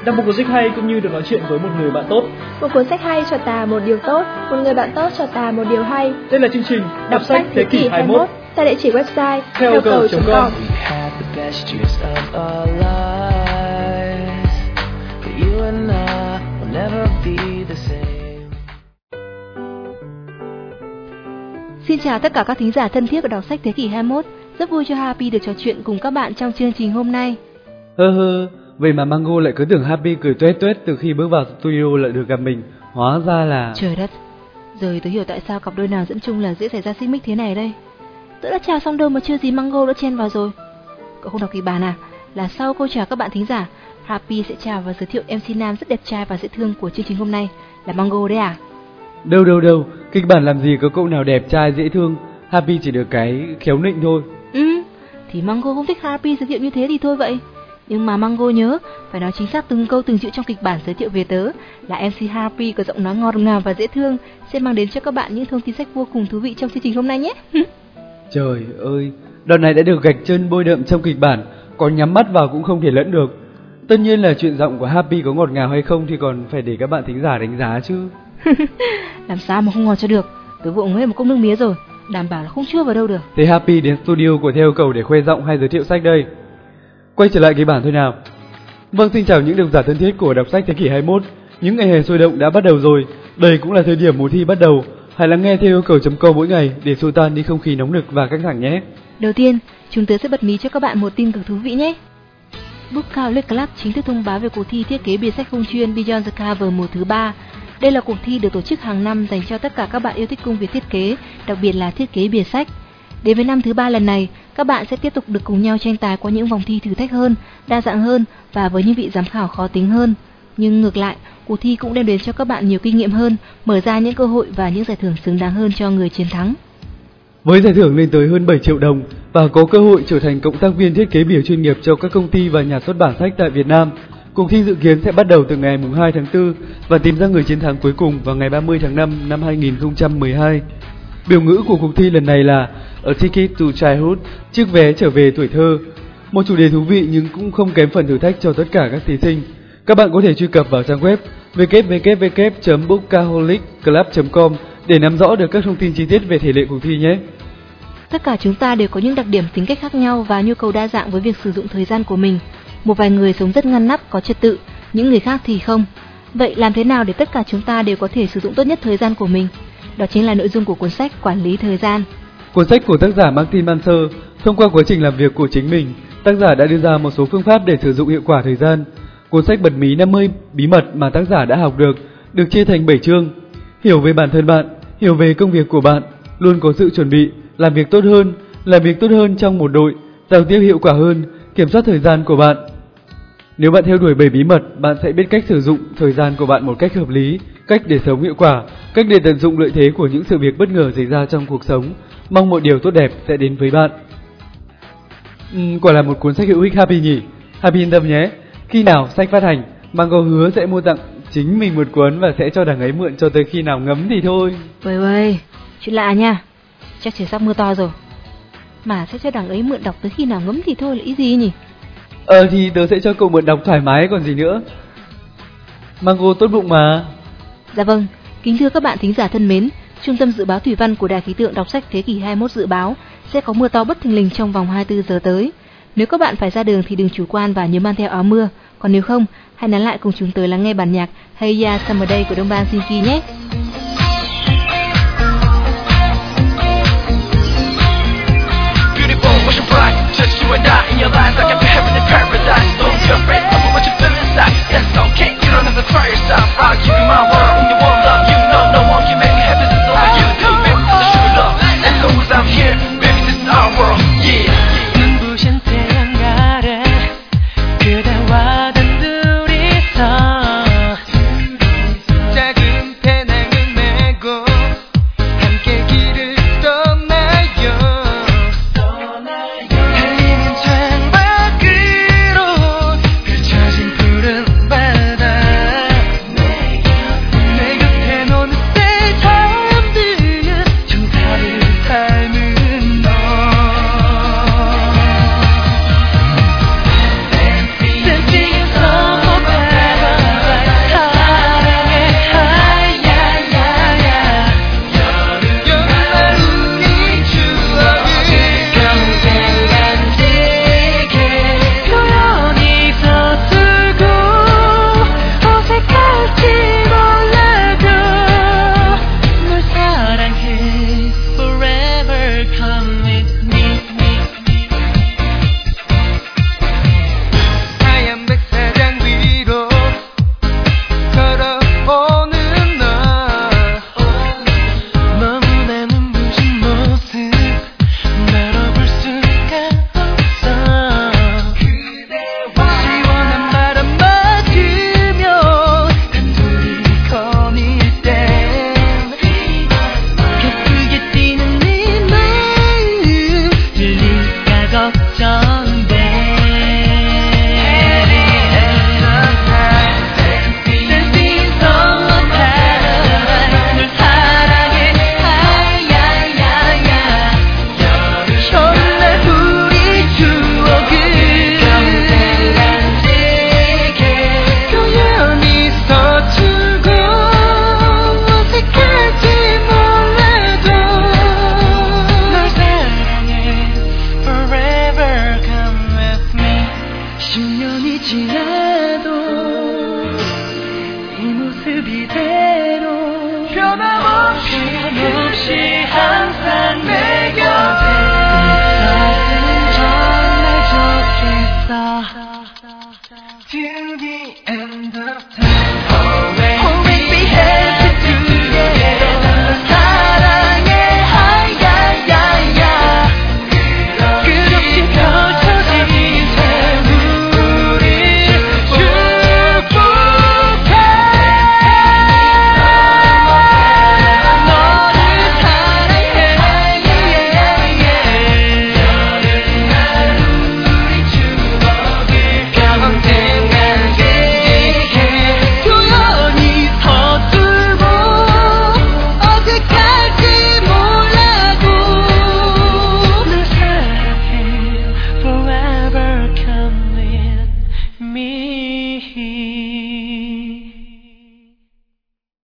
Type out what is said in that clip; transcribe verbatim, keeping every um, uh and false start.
đọc một cuốn sách hay cũng như được nói chuyện với một người bạn tốt. Một cuốn sách hay cho ta một điều tốt, một người bạn tốt cho ta một điều hay. Đây là chương trình Đọc, Đọc sách Thế kỷ hai mươi mốt tại địa chỉ website theo cầu chấm com. Xin chào tất cả các thính giả thân thiết của Đọc sách Thế kỷ hai mươi mốt. Rất vui cho Happy được trò chuyện cùng các bạn trong chương trình hôm nay. Hơ hơ, vậy mà Mango lại cứ tưởng Happy cười tuét tuét từ khi bước vào studio lại được gặp mình. Hóa ra là... Trời đất, rồi tôi hiểu tại sao cặp đôi nào dẫn chung là dễ xảy ra xích mích thế này đây. Tôi đã chào xong đâu mà chưa gì Mango đã chen vào rồi. Cậu không đọc kịch bản à? Là sau câu chào các bạn thính giả, Happy sẽ chào và giới thiệu em xê nam rất đẹp trai và dễ thương của chương trình hôm nay là Mango đấy à? Đâu đâu đâu, kịch bản làm gì có cậu nào đẹp trai dễ thương. Happy chỉ được cái khéo nịnh thôi. Ừ, thì Mango không thích Happy giới thiệu như thế thì thôi vậy. Nhưng mà Mango nhớ phải nói chính xác từng câu từng chữ trong kịch bản giới thiệu về tớ. Là em xê Happy có giọng nói ngọt ngào và dễ thương, sẽ mang đến cho các bạn những thông tin sách vô cùng thú vị trong chương trình hôm nay nhé. Trời ơi, đoạn này đã được gạch chân bôi đậm trong kịch bản, có nhắm mắt vào cũng không thể lẫn được. Tất nhiên là chuyện giọng của Happy có ngọt ngào hay không thì còn phải để các bạn thính giả đánh giá chứ. Làm sao mà không ngọt cho được. Tớ vội ngơi một cốc nước mía rồi, đảm bảo là không chua vào đâu được. Thế Happy đến studio của Theo Cầu để khoe giọng hay giới thiệu sách đây? Quay trở lại kịch bản thôi nào. Vâng, xin chào những độc giả thân thiết của Đọc sách Thế kỷ hai mươi mốt. Những ngày hè sôi động đã bắt đầu rồi. Đây cũng là thời điểm mùa thi bắt đầu. Hãy lắng nghe Theo Yêu Cầu chấm com mỗi ngày để xua tan đi không khí nóng nực và căng thẳng nhé. Đầu tiên, chúng tớ sẽ bật mí cho các bạn một tin cực thú vị nhé. Bookaholic Club chính thức thông báo về cuộc thi thiết kế bìa sách không chuyên Beyond the Cover mùa thứ ba. Đây là cuộc thi được tổ chức hàng năm dành cho tất cả các bạn yêu thích công việc thiết kế, đặc biệt là thiết kế bìa sách. Đến với năm thứ ba lần này, các bạn sẽ tiếp tục được cùng nhau tranh tài qua những vòng thi thử thách hơn, đa dạng hơn và với những vị giám khảo khó tính hơn. Nhưng ngược lại, cuộc thi cũng đem đến cho các bạn nhiều kinh nghiệm hơn, mở ra những cơ hội và những giải thưởng xứng đáng hơn cho người chiến thắng. Với giải thưởng lên tới hơn bảy triệu đồng và có cơ hội trở thành cộng tác viên thiết kế bìa chuyên nghiệp cho các công ty và nhà xuất bản sách tại Việt Nam, cuộc thi dự kiến sẽ bắt đầu từ ngày hai tháng tư và tìm ra người chiến thắng cuối cùng vào ngày ba mươi tháng năm năm hai nghìn không trăm mười hai. Biểu ngữ của cuộc thi lần này là A Ticket to Childhood, chiếc vé trở về tuổi thơ. Một chủ đề thú vị nhưng cũng không kém phần thử thách cho tất cả các thí sinh. Các bạn có thể truy cập vào trang web w w w chấm bookaholic club chấm com để nắm rõ được các thông tin chi tiết về thể lệ cuộc thi nhé. Tất cả chúng ta đều có những đặc điểm tính cách khác nhau và nhu cầu đa dạng với việc sử dụng thời gian của mình. Một vài người sống rất ngăn nắp, có trật tự, những người khác thì không. Vậy làm thế nào để tất cả chúng ta đều có thể sử dụng tốt nhất thời gian của mình? Đó chính là nội dung của cuốn sách Quản lý thời gian. Cuốn sách của tác giả Martin Manser, thông qua quá trình làm việc của chính mình, tác giả đã đưa ra một số phương pháp để sử dụng hiệu quả thời gian. Cuốn sách bật mí năm mươi bí mật mà tác giả đã học được, được chia thành bảy chương. Hiểu về bản thân bạn, hiểu về công việc của bạn, luôn có sự chuẩn bị, làm việc tốt hơn, làm việc tốt hơn trong một đội, giao tiếp hiệu quả hơn, kiểm soát thời gian của bạn. Nếu bạn theo đuổi bảy bí mật, bạn sẽ biết cách sử dụng thời gian của bạn một cách hợp lý, cách để sống hiệu quả, cách để tận dụng lợi thế của những sự việc bất ngờ xảy ra trong cuộc sống. Mong mọi điều tốt đẹp sẽ đến với bạn. Uhm, quả là một cuốn sách hữu ích Happy nhỉ? Happy yên tâm nhé. Khi nào sách phát hành, Mango hứa sẽ mua tặng chính mình một cuốn và sẽ cho đằng ấy mượn cho tới khi nào ngấm thì thôi. Ôi ơi, chuyện lạ nha. Chắc trời sắp mưa to rồi. Mà sẽ cho đằng ấy mượn đọc tới khi nào ngấm thì thôi là ý gì nhỉ? Ờ thì tớ sẽ cho cậu mượn đọc thoải mái còn gì nữa. Mango tốt bụng mà. Dạ vâng, kính thưa các bạn thính giả thân mến, Trung tâm Dự báo Thủy văn của Đài Khí tượng Đọc sách Thế kỷ hai mươi mốt dự báo sẽ có mưa to bất thình lình trong vòng hai mươi tư giờ tới. Nếu các bạn phải ra đường thì đừng chủ quan và nhớ mang theo áo mưa. Còn nếu không, hãy nán lại cùng chúng tôi lắng nghe bản nhạc Hey Ya Summer Day của Đông Ban Shinki nhé. Just you and I in your life like a heaven in paradise. Don't be afraid of what you feel inside. That's okay, you don't have to try yourself. I'll give you my world and you won't love you.